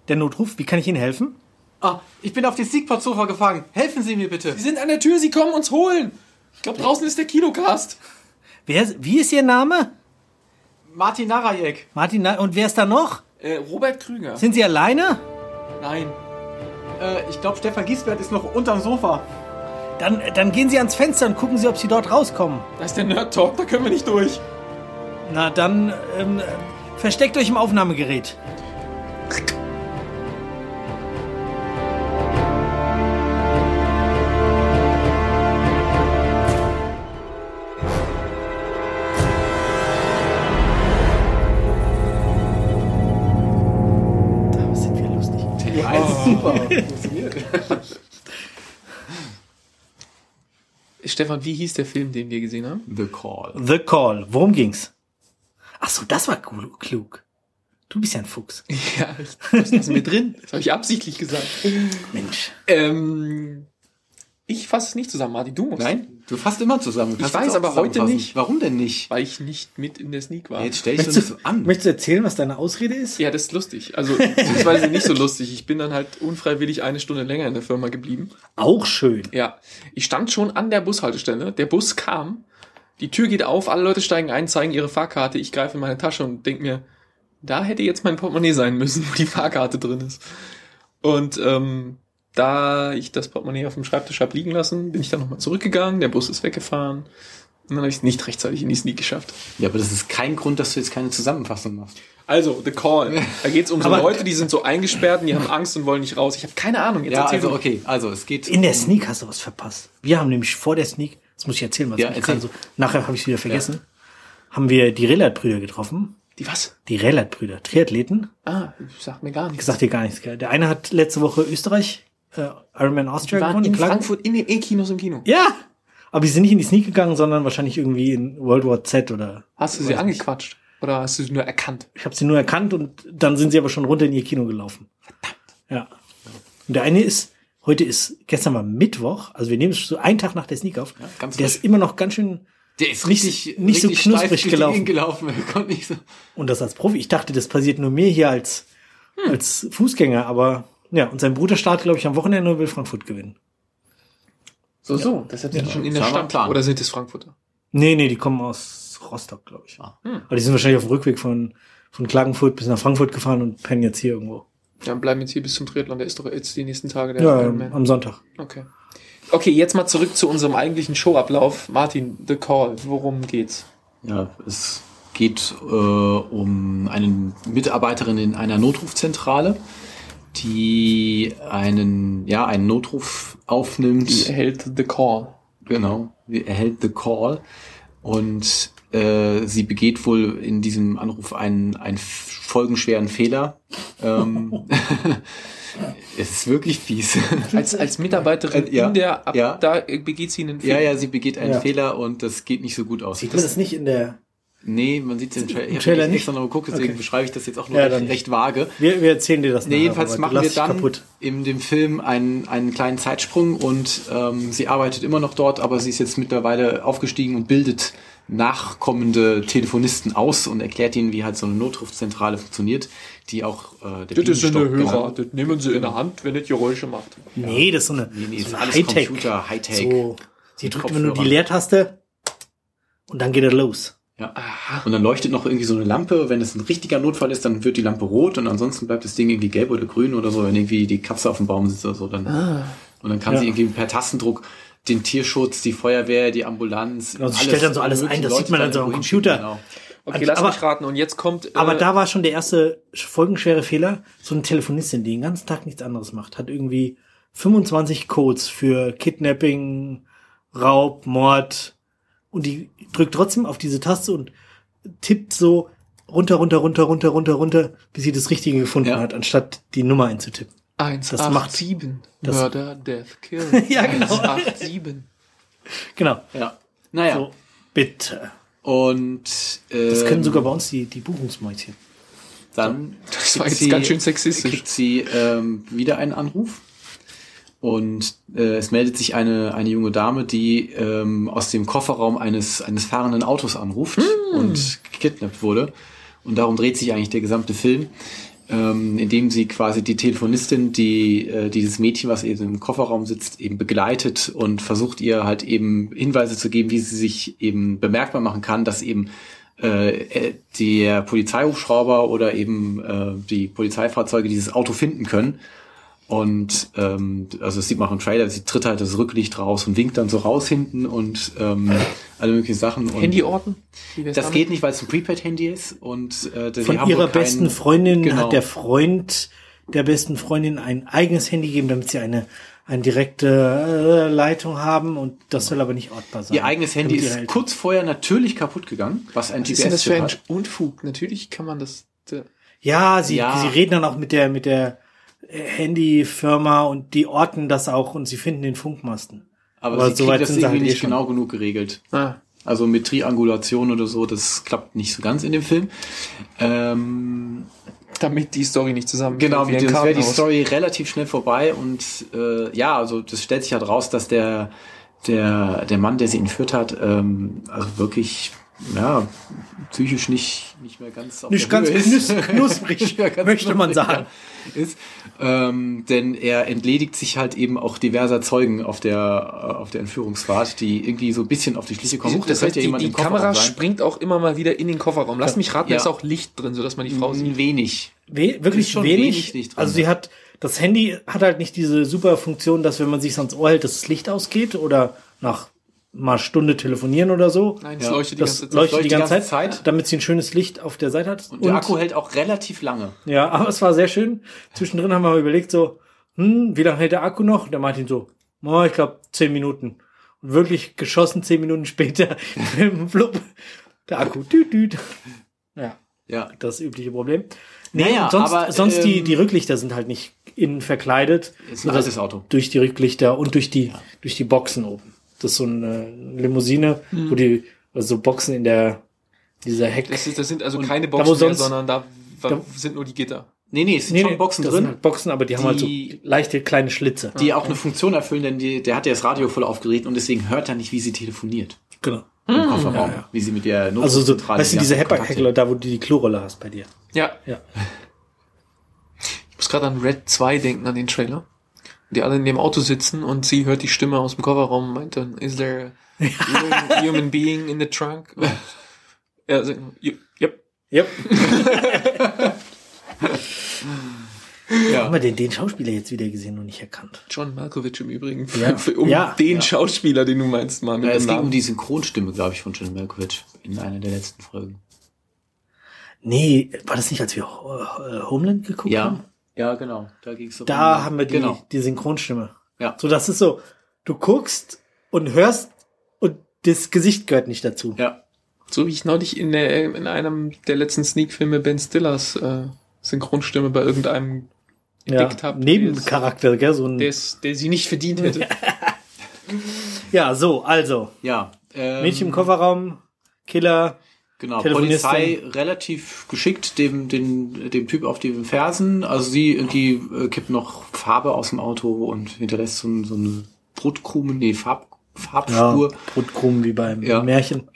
Der Notruf, wie kann ich Ihnen helfen? Ich bin auf die Sneakpot-Sofa gefangen. Helfen Sie mir bitte. Sie sind an der Tür, Sie kommen uns holen. Ich glaube, draußen ist der Kinocast. Wie ist Ihr Name? Martin Narajek. Und wer ist da noch? Robert Krüger. Sind Sie alleine? Nein. Ich glaube, Stefan Giesbert ist noch unterm Sofa. Dann gehen Sie ans Fenster und gucken Sie, ob Sie dort rauskommen. Da ist der Nerd-Talk, da können wir nicht durch. Na, dann versteckt euch im Aufnahmegerät. Da sind wir lustig. Super. Stefan, wie hieß der Film, den wir gesehen haben? The Call. The Call. Worum ging's? Ach so, das war klug. Du bist ja ein Fuchs. Ja, das lassen wir drin. Das habe ich absichtlich gesagt. Mensch. Ich fasse es nicht zusammen, Martin. Du musst. Nein, du fasst immer zusammen. Ich weiß, aber heute nicht. Warum denn nicht? Weil ich nicht mit in der Sneak war. Jetzt stell dich doch nicht so an. Möchtest du erzählen, was deine Ausrede ist? Ja, das ist lustig. Also, beziehungsweise nicht so lustig. Ich bin dann halt unfreiwillig 1 Stunde länger in der Firma geblieben. Auch schön. Ja. Ich stand schon an der Bushaltestelle. Der Bus kam. Die Tür geht auf. Alle Leute steigen ein, zeigen ihre Fahrkarte. Ich greife in meine Tasche und denke mir, da hätte jetzt mein Portemonnaie sein müssen, wo die Fahrkarte drin ist. Und da ich das Portemonnaie auf dem Schreibtisch habe liegen lassen, bin ich dann nochmal zurückgegangen. Der Bus ist weggefahren. Und dann habe ich es nicht rechtzeitig in die Sneak geschafft. Ja, aber das ist kein Grund, dass du jetzt keine Zusammenfassung machst. Also, The Call. Da geht es um so Leute, die sind so eingesperrt und die haben Angst und wollen nicht raus. Ich habe keine Ahnung. Jetzt Ja, erzähl also du. okay. Also es geht In der Sneak hast du was verpasst. Wir haben nämlich vor der Sneak, das muss ich erzählen, was Ja, ich erzähl. kann so, nachher habe ich es wieder vergessen, haben wir die Rehlet-Brüder getroffen. Die was? Die Rehlet-Brüder, Triathleten. Sagt mir gar nichts. Sagt dir gar nichts, gell? Der eine hat letzte Woche Österreich, Ironman Austria Die waren gewonnen. in Frankfurt in den E-Kinos im Kino. Ja! Aber die sind nicht in die Sneak gegangen, sondern wahrscheinlich irgendwie in World War Z oder... Hast du sie angequatscht? Oder hast du sie nur erkannt? Ich habe sie nur erkannt und dann sind sie aber schon runter in ihr Kino gelaufen. Verdammt. Ja. Und der eine gestern war Mittwoch, also wir nehmen es so einen Tag nach der Sneak auf. Ja, ganz der frisch. ist immer noch ganz schön... Der ist nicht so richtig knusprig steif gelaufen. gelaufen. Konnte nicht so. Und das als Profi. Ich dachte, das passiert nur mir hier als Fußgänger, aber ja, und sein Bruder startet, glaube ich, am Wochenende und will Frankfurt gewinnen. So, deshalb sind die schon in der Das war Stadt. Plan. Oder sind es Frankfurter? Nee, die kommen aus Rostock, glaube ich. Aber die sind wahrscheinlich auf dem Rückweg von Klagenfurt bis nach Frankfurt gefahren und pennen jetzt hier irgendwo. Ja, bleiben jetzt hier bis zum Triathlon. Der ist doch jetzt die nächsten Tage der Ja, Ironman. am Sonntag. Okay, jetzt mal zurück zu unserem eigentlichen Showablauf. Martin, The Call. Worum geht's? Ja, es geht um eine Mitarbeiterin in einer Notrufzentrale, die einen Notruf aufnimmt. Die erhält The Call. Genau, sie erhält The Call und sie begeht wohl in diesem Anruf einen folgenschweren Fehler. Es ist wirklich fies. Als Mitarbeiterin da begeht sie einen Fehler. Ja, sie begeht einen Fehler und das geht nicht so gut aus. Sieht man das nicht in der... Nee, man sieht es im Trailer. Ich Trailer habe nicht? extra noch geguckt, deswegen beschreibe ich das jetzt auch nur Ja, dann recht vage. Wir erzählen dir das nachher, Jedenfalls aber machen du wir lachst dich dann kaputt. in dem Film einen kleinen Zeitsprung und sie arbeitet immer noch dort, aber sie ist jetzt mittlerweile aufgestiegen und bildet nachkommende Telefonisten aus und erklärt ihnen, wie halt so eine Notrufzentrale funktioniert, die auch der Das ist eine Bienenstock Hörer. genannt. Das nehmen sie in der Hand, wenn das Geräusche macht. Nee, das ist so eine, Nee, so ist eine alles Hightech. Computer, Hightech. So, sie drückt immer nur die Kopfhörer. Leertaste und dann geht er los. Ja. Und dann leuchtet noch irgendwie so eine Lampe. Wenn es ein richtiger Notfall ist, dann wird die Lampe rot und ansonsten bleibt das Ding irgendwie gelb oder grün oder so, wenn irgendwie die Katze auf dem Baum sitzt oder so. Dann, und dann kann sie irgendwie per Tastendruck den Tierschutz, die Feuerwehr, die Ambulanz. Genau, sie stellt dann so alles ein, das sieht man dann so am Computer. Genau. Okay, lass Aber- mich raten. Und jetzt kommt... Aber da war schon der erste folgenschwere Fehler. So eine Telefonistin, die den ganzen Tag nichts anderes macht, hat irgendwie 25 Codes für Kidnapping, Raub, Mord und die drückt trotzdem auf diese Taste und tippt so runter, bis sie das Richtige gefunden hat, anstatt die Nummer einzutippen. 187. das- Murder, Death, Kill. Ja, genau. 187. Genau. Ja. Naja. So, bitte. Und Das können sogar bei uns die Buchungsmäuschen. dann Das war kriegt jetzt ganz schön sexistisch. kriegt sie wieder einen Anruf und es meldet sich eine junge Dame, die aus dem Kofferraum eines fahrenden Autos anruft und gekidnappt wurde. Und darum dreht sich eigentlich der gesamte Film. indem sie quasi die Telefonistin, die dieses Mädchen, was eben im Kofferraum sitzt, eben begleitet und versucht ihr halt eben Hinweise zu geben, wie sie sich eben bemerkbar machen kann, dass eben der Polizeihubschrauber oder eben die Polizeifahrzeuge dieses Auto finden können. Und also das sieht man auch im Trailer, sie tritt halt das Rücklicht raus und winkt dann so raus hinten und alle möglichen Sachen. Und Handyorten? das geht nicht, weil es ein Prepaid-Handy ist. Und von ihrer besten Freundin hat der Freund der besten Freundin ein eigenes Handy gegeben, damit sie eine direkte Leitung haben, und das soll aber nicht ortbar sein. Ihr eigenes Handy ist kurz vorher natürlich kaputt gegangen, was ein GPS-Chip hat. Was ist denn das für ein Unfug? Natürlich kann man das... Ja, sie reden dann auch mit der Handyfirma und die orten das auch und sie finden den Funkmasten. Aber sie kriegen das irgendwie nicht genau genug geregelt. Ah. Also mit Triangulation oder so, das klappt nicht so ganz in dem Film. Damit die Story nicht zusammen. Genau, sonst wäre die Story relativ schnell vorbei und also das stellt sich halt raus, dass der Mann, der sie entführt hat, also wirklich psychisch nicht mehr ganz auf nicht ganz knusprig, möchte man sagen. Ist, denn er entledigt sich halt eben auch diverser Zeugen auf der Entführungsfahrt, die irgendwie so ein bisschen auf die Schliche kommen. Das heißt, die Kamera springt auch immer mal wieder in den Kofferraum. Lass mich raten, da ist auch Licht drin, sodass man die Frau sieht. Wenig. Wirklich wenig Licht drin. Also das Handy hat halt nicht diese super Funktion, dass wenn man sich ans Ohr hält, dass das Licht ausgeht oder nach mal Stunde telefonieren oder so. Nein, das leuchtet die ganze Zeit, damit sie ein schönes Licht auf der Seite hat. Und der Akku hält auch relativ lange. Ja, aber es war sehr schön. Zwischendrin haben wir mal überlegt so, wie lange hält der Akku noch? Und der Martin so, ich glaube 10 Minuten. Und wirklich geschossen 10 Minuten später, flupp, der Akku, düt. Ja, das übliche Problem. Nee, sonst die Rücklichter sind halt nicht innen verkleidet. Ist ein altes Auto. Durch die Rücklichter und durch die Boxen oben. Das ist so eine Limousine, wo so Boxen in dieser Heck. Das sind also keine Boxen mehr, sondern da sind nur die Gitter. Nee, es sind schon Boxen drin. Sind halt Boxen, aber die haben halt so leichte kleine Schlitze. Die auch eine Funktion erfüllen, denn der hat ja das Radio voll aufgeregt und deswegen hört er nicht, wie sie telefoniert. Genau. Im Kofferraum. Ja. Wie sie mit der Notrufzentrale... Also so, weißt du, diese Heckler, da wo du die Klorolle hast bei dir. Ja. Ich muss gerade an Red 2 denken, an den Trailer. Die alle in dem Auto sitzen und sie hört die Stimme aus dem Kofferraum und meint dann, is there a human being in the trunk? Ja, also, yep. Haben wir den Schauspieler jetzt wieder gesehen und nicht erkannt? John Malkovich im Übrigen. Den Schauspieler, den du meinst, mal mit es ging um die Synchronstimme, glaube ich, von John Malkovich in einer der letzten Folgen. Nee, war das nicht, als wir Homeland geguckt haben? Ja, genau. Da ging's so. Da haben wir die Synchronstimme. Ja. So, das ist so, du guckst und hörst und das Gesicht gehört nicht dazu. Ja. So wie ich neulich in einem der letzten Sneak-Filme Ben Stillers Synchronstimme bei irgendeinem entdeckt habe. Nebencharakter, gell? So der sie nicht verdient hätte. Ja, so, also. Ja. Mädchen im Kofferraum, Killer. Genau, Polizei relativ geschickt dem Typ auf die Fersen. Also sie irgendwie kippt noch Farbe aus dem Auto und hinterlässt so eine Brotkrumen, Farbspur. Ja, Brotkrumen wie beim Märchen.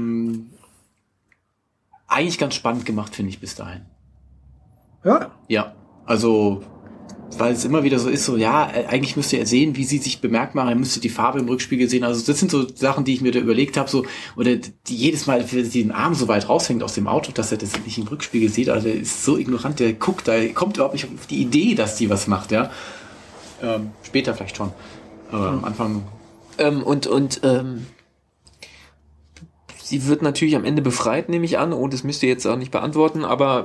Eigentlich ganz spannend gemacht, finde ich, bis dahin. Ja. Ja, also weil es immer wieder so ist, eigentlich müsste er sehen, wie sie sich bemerkt machen, er müsste die Farbe im Rückspiegel sehen. Also das sind so Sachen, die ich mir da überlegt habe, oder die jedes Mal, wenn sie den Arm so weit raushängt aus dem Auto, dass er das nicht im Rückspiegel sieht. Also der ist so ignorant, der guckt, da kommt überhaupt nicht auf die Idee, dass die was macht, ja. Später vielleicht schon, aber am Anfang. Sie wird natürlich am Ende befreit, nehme ich an, und das müsst ihr jetzt auch nicht beantworten, aber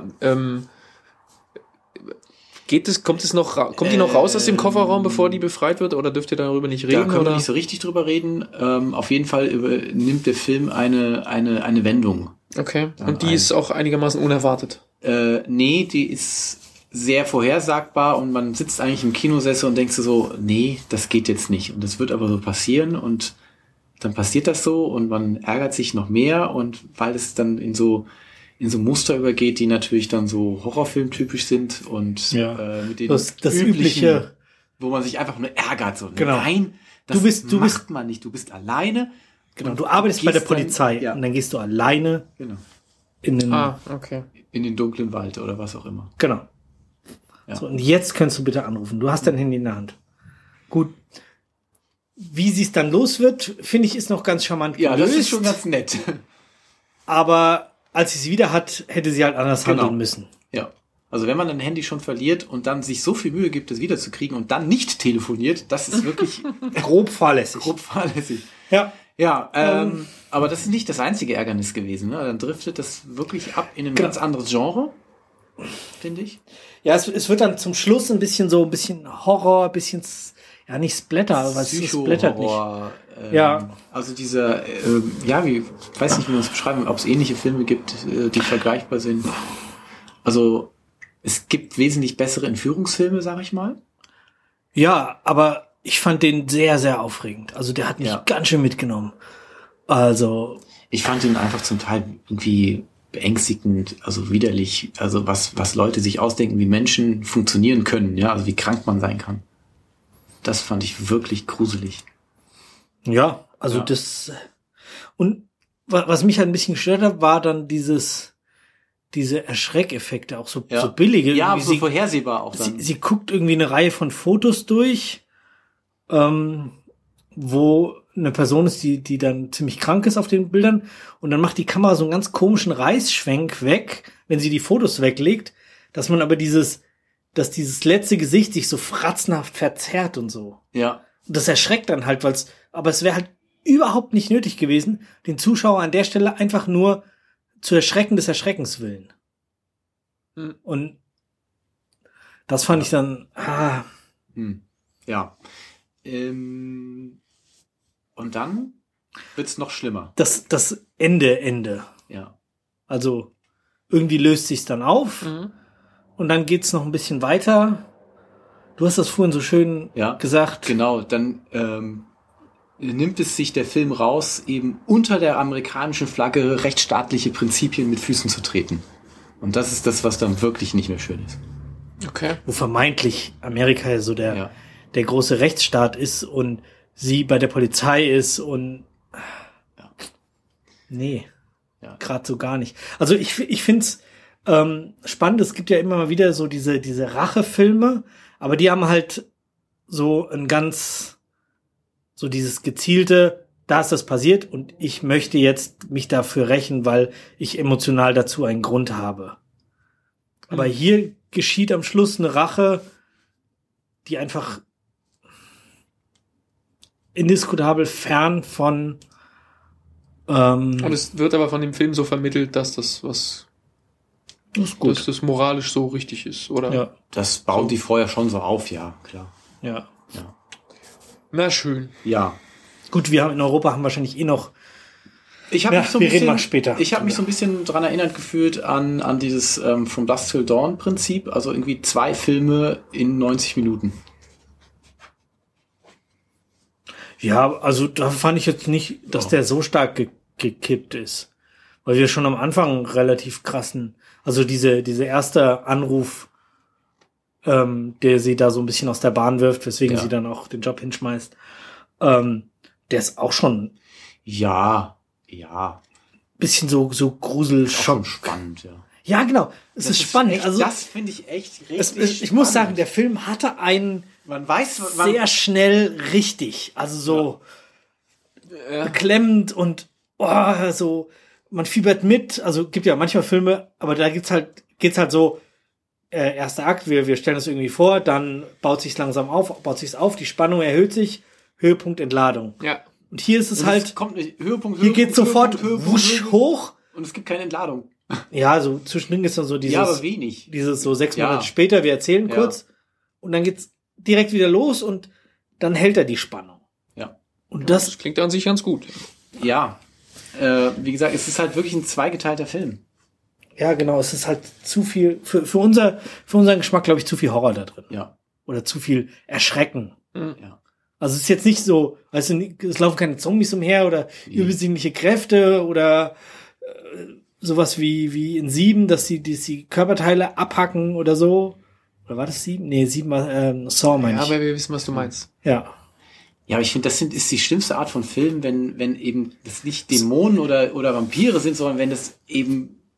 kommt die noch raus aus dem Kofferraum, bevor die befreit wird, oder dürft ihr darüber nicht reden? Da können wir nicht so richtig drüber reden. Auf jeden Fall nimmt der Film eine Wendung. Okay. Und die ist auch einigermaßen unerwartet? Nee, die ist sehr vorhersagbar und man sitzt eigentlich im Kinosessel und denkt so, nee, das geht jetzt nicht. Und das wird aber so passieren und dann passiert das so und man ärgert sich noch mehr, und weil es dann in so Muster übergeht, die natürlich dann so Horrorfilmtypisch sind und mit den das übliche, wo man sich einfach nur ärgert. So, genau. Nein, das macht man nicht. Du bist alleine. Genau, du arbeitest bei der Polizei und dann gehst du alleine in den okay. in den dunklen Wald oder was auch immer. Genau. Ja. So, und jetzt kannst du bitte anrufen. Du hast dein Handy in der Hand. Gut. Wie sie es dann los wird, finde ich, ist noch ganz charmant Ja, gelöst. das ist schon ganz nett. Aber als sie es wieder hat, hätte sie halt anders Genau. handeln müssen. Ja. Also wenn man ein Handy schon verliert und dann sich so viel Mühe gibt, es wiederzukriegen und dann nicht telefoniert, das ist wirklich Grob fahrlässig. grob fahrlässig. Ja. Ja, aber das ist nicht das einzige Ärgernis gewesen. Ne? Dann driftet das wirklich ab in ein ganz anderes Genre, finde ich. Ja, es wird dann zum Schluss ein bisschen Horror, ein bisschen, ja, nicht Splatter, weil es splattert nicht. Psycho-Horror. Ja. Also dieser, weiß nicht, wie man es beschreiben, ob es ähnliche Filme gibt, die vergleichbar sind. Also es gibt wesentlich bessere Entführungsfilme, sag ich mal. Ja, aber ich fand den sehr, sehr aufregend. Also der hat mich ganz schön mitgenommen. Also. Ich fand ihn einfach zum Teil irgendwie beängstigend, also widerlich. Also was Leute sich ausdenken, wie Menschen funktionieren können, ja, also wie krank man sein kann. Das fand ich wirklich gruselig. Ja, also das. Und was mich halt ein bisschen gestört hat, war dann diese Erschreckeffekte, auch so billige. Ja, aber so vorhersehbar auch dann. Sie guckt irgendwie eine Reihe von Fotos durch, wo eine Person ist, die dann ziemlich krank ist auf den Bildern, und dann macht die Kamera so einen ganz komischen Reißschwenk weg, wenn sie die Fotos weglegt, dass man aber dieses letzte Gesicht sich so fratzenhaft verzerrt und so. Ja. Und das erschreckt dann halt, aber es wäre halt überhaupt nicht nötig gewesen, den Zuschauer an der Stelle einfach nur zu erschrecken des Erschreckens willen. Und das fand ich dann, Ja. Und dann wird's noch schlimmer. das Ende. Ja. Also irgendwie löst sich's dann auf und dann geht's noch ein bisschen weiter. Du hast das vorhin so schön gesagt. Genau, dann nimmt es sich der Film raus, eben unter der amerikanischen Flagge rechtsstaatliche Prinzipien mit Füßen zu treten. Und das ist das, was dann wirklich nicht mehr schön ist. Okay. Wo vermeintlich Amerika ja so der große Rechtsstaat ist und sie bei der Polizei ist und nee, gerade so gar nicht. Also ich find's spannend, es gibt ja immer mal wieder so diese Rachefilme, aber die haben halt so so dieses gezielte, da ist das passiert und ich möchte jetzt mich dafür rächen, weil ich emotional dazu einen Grund habe. Aber hier geschieht am Schluss eine Rache, die einfach indiskutabel fern von Und es wird aber von dem Film so vermittelt, dass das dass das moralisch so richtig ist, oder? Ja. Das bauen die vorher schon so auf, ja, klar. Ja. Na schön. Ja. Gut, wir haben in Europa wahrscheinlich noch. Ich habe mich so ein wir bisschen, reden mal später. Ich habe mich so ein bisschen dran erinnert gefühlt an dieses From Dusk Till Dawn Prinzip, also irgendwie 2 Filme in 90 Minuten. Ja, also da fand ich jetzt nicht, dass der so stark gekippt ist. Weil wir schon am Anfang relativ krassen, also diese erste Anruf, der sie da so ein bisschen aus der Bahn wirft, weswegen sie dann auch den Job hinschmeißt, der ist auch schon bisschen so Gruselschock. Spannend, ja. Ja, genau. Es ist spannend. Echt, also das finde ich echt richtig ich muss sagen, der Film hatte einen man weiß, sehr schnell richtig. Also so beklemmend und so, man fiebert mit. Also gibt ja manchmal Filme, aber da geht's halt so, erster Akt, wir stellen das irgendwie vor, dann baut sich's langsam auf, die Spannung erhöht sich, Höhepunkt Entladung. Ja. Und hier ist es und halt, kommt nicht, Höhepunkt, hier geht's sofort wusch hoch. Und es gibt keine Entladung. Ja, so zwischendrin ist dann so dieses, aber wenig. Dieses so 6 Monate später, wir erzählen kurz und dann geht's direkt wieder los und dann hält er die Spannung. Ja. Und das klingt an sich ganz gut. Ja. Wie gesagt, es ist halt wirklich ein zweigeteilter Film. Ja, genau, es ist halt zu viel, für unseren Geschmack, glaube ich, zu viel Horror da drin. Ja. Oder zu viel Erschrecken. Ja. Also es ist jetzt nicht so, weißt du, es laufen keine Zombies umher oder übersinnliche Kräfte oder sowas wie in 7, dass die Körperteile abhacken oder so. Oder war das 7? Nee, 7 war Saw, meine ich. Ja, aber wir wissen, was du meinst. Ja. Ja, aber ich finde, ist die schlimmste Art von Film, wenn eben das nicht Dämonen oder Vampire sind, sondern wenn das eben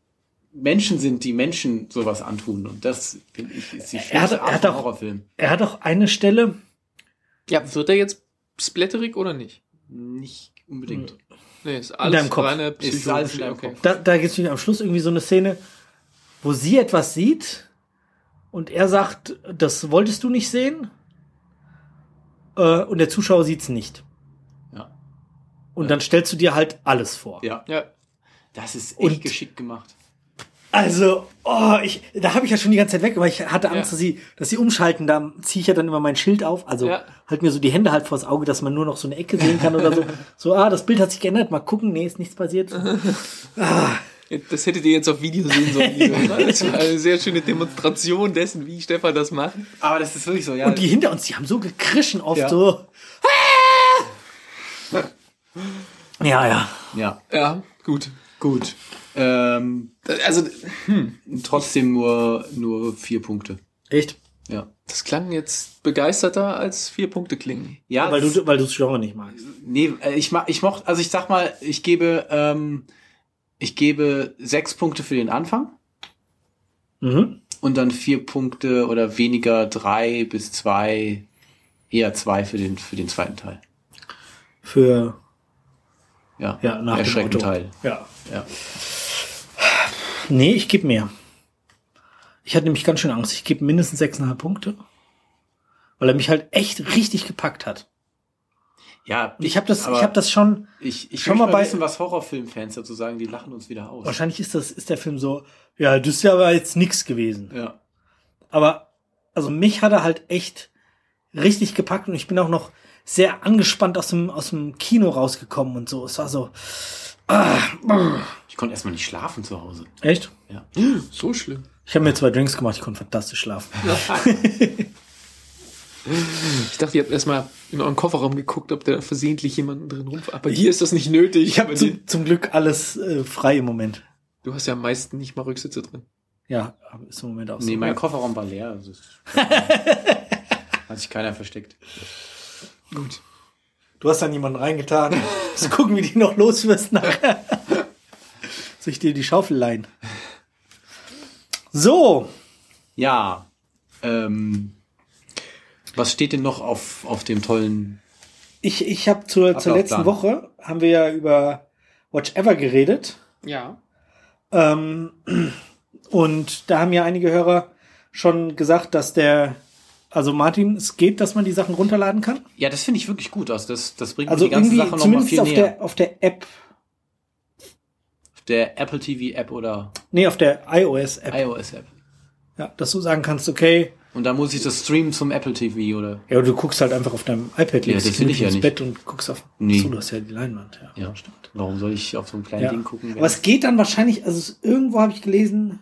Menschen sind, die Menschen sowas antun. Und das, finde ich, ist die schlimmste Art von Horrorfilm. Er hat auch eine Stelle. Ja, wird er jetzt splatterig oder nicht? Nicht unbedingt. Nee, ist In alles deinem Kopf. reine Ist alles in deinem okay. Kopf. Da gibt es am Schluss irgendwie so eine Szene, wo sie etwas sieht und er sagt, das wolltest du nicht sehen. Und der Zuschauer sieht's nicht. Ja. Und dann stellst du dir halt alles vor. Ja. Ja. Das ist echt Und- geschickt gemacht. Also, da habe ich ja schon die ganze Zeit weg, aber ich hatte Angst, Ja. dass sie umschalten. Da ziehe ich ja dann immer mein Schild auf. Also Ja. halt mir so die Hände halt vors Auge, dass man nur noch so eine Ecke sehen kann oder so. So, das Bild hat sich geändert. Mal gucken. Nee, ist nichts passiert. Das hättet ihr jetzt auf Video sehen sollen. Liebe. Das war eine sehr schöne Demonstration dessen, wie Stefan das macht. Aber das ist wirklich so, ja. Und die hinter uns, die haben so gekrischen oft Ja. so. Ja. Ja, Ja, gut. gut. Also, Trotzdem nur 4 Punkte. Echt? Ja. das klang jetzt begeisterter als 4 Punkte klingen. Ja, Weil du das Genre nicht magst. nee, ich mochte, also ich sag mal, ich gebe 6 Punkte für den Anfang Mhm. und dann 4 Punkte oder weniger 3 bis 2, eher 2 für den zweiten Teil. Für Ja, nach dem erschreckenden Auto. Teil. Ja. Ja. Nee, ich gebe mehr. Ich hatte nämlich ganz schön Angst. Ich gebe mindestens 6,5 Punkte. Weil er mich halt echt richtig gepackt hat. Ja, Ich habe das schon. Ich schon möchte mal bei- wissen, was Horrorfilmfans dazu sagen, die lachen uns wieder aus. Wahrscheinlich ist der Film so, ja, das ist ja aber jetzt nix gewesen. Ja. Aber, also mich hat er halt echt richtig gepackt und ich bin auch noch sehr angespannt aus dem Kino rausgekommen und so. Es war so, Ich konnte erstmal nicht schlafen zu Hause. echt? Ja. So schlimm. Ich habe mir 2 Drinks gemacht, ich konnte fantastisch schlafen. Ich dachte, ihr habt erstmal in euren Kofferraum geguckt, ob da versehentlich jemanden drin rumfährt. Aber hier ist das nicht nötig. Ich habe Bei dir- zum Glück alles frei im Moment. Du hast ja am meisten nicht mal Rücksitze drin. Ja, ist im Moment auch so. Nee, mein Ja. Kofferraum war leer. Also hat sich keiner versteckt. Gut. Du hast dann jemanden reingetan. Muss gucken, wie die noch los wirst nachher. Soll ich dir die Schaufel leihen? So. Ja. Was steht denn noch auf dem tollen... Ich habe zur letzten Ablaufplan. Woche haben wir ja über Watch Ever geredet. Ja. Und da haben ja einige Hörer schon gesagt, dass also Martin, es geht, dass man die Sachen runterladen kann. Ja, das finde ich wirklich gut. Also das bringt Also die ganze irgendwie Sache noch mal zumindest viel näher. auf der App. Der Apple TV App oder Nee, auf der iOS App. iOS App. Ja, dass du sagen kannst, okay, Und da muss ich das streamen zum Apple TV oder... ja, du guckst halt einfach auf deinem iPad, Ja, legst das dich will ich ja ins nicht. Bett und guckst auf. Nee. So, du hast ja die Leinwand. Ja, stimmt. Warum soll ich auf so ein kleines Ja. Ding gucken? Aber es geht dann wahrscheinlich, irgendwo habe ich gelesen,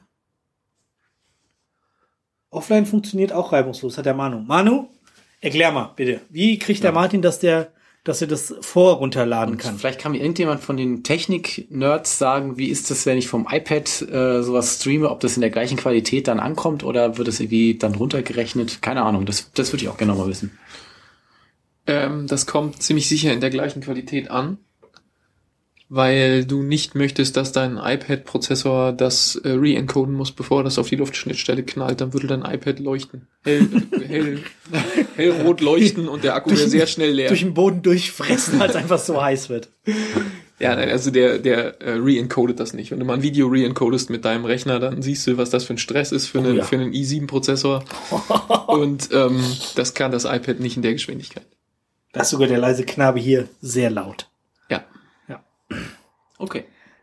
offline funktioniert auch reibungslos, hat der Manu. Manu, erklär mal, bitte. Wie kriegt der Martin, dass er das vorrunterladen kann? Vielleicht kann mir irgendjemand von den Technik-Nerds sagen, wie ist das, wenn ich vom iPad sowas streame, ob das in der gleichen Qualität dann ankommt oder wird es irgendwie dann runtergerechnet? Keine Ahnung, das würde ich auch gerne mal wissen. Das kommt ziemlich sicher in der gleichen Qualität an, weil du nicht möchtest, dass dein iPad-Prozessor das re-encoden muss, bevor das auf die Luftschnittstelle knallt. Dann würde dein iPad leuchten. Hellrot leuchten und der Akku wäre sehr schnell leer. Durch den Boden durchfressen, weil es einfach so heiß wird. Ja, nein, also der re-encodet das nicht. Wenn du mal ein Video re-encodest mit deinem Rechner, dann siehst du, was das für ein Stress ist für einen i7-Prozessor. Und das kann das iPad nicht in der Geschwindigkeit. Da ist sogar der leise Knabe hier sehr laut. Ja. Okay.